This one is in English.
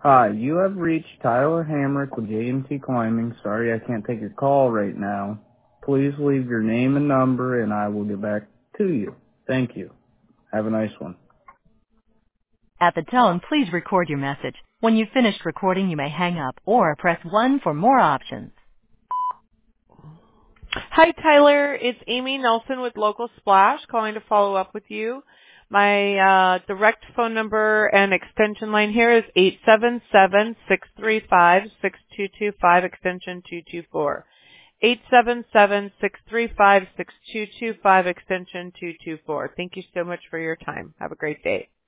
Hi, you have reached Tyler Hamrick with JMT Climbing. Sorry I can't take your call right now. Please leave your name and number and I will get back to you. Thank you. Have a nice one. At the tone, please record your message. When you've finished recording, you may hang up or press 1 for more options. Hi, Tyler. It's Amy Nelson with Local Splash calling to follow up with you. My direct phone number and extension line here is 877-635-6225, extension 224. 877-635-6225, extension 224. Thank you so much for your time. Have a great day.